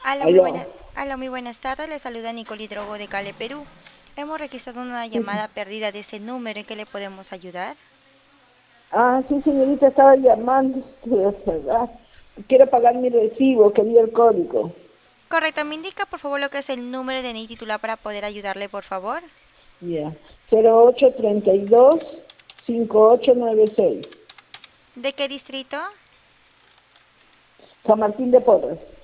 Aló. Aló, muy buenas tardes. Le saluda Nicole Drogo de Cali, Perú. Hemos registrado una Sí, sí. llamada perdida de ese número. ¿En qué le podemos ayudar? Sí, señorita, estaba llamando. Quiero pagar mi recibo, quería el código. Correcto, me indica por favor lo que es el número de NI titular para poder ayudarle, por favor. Ya. 0832-5896. ¿De qué distrito? San Martín de Porres.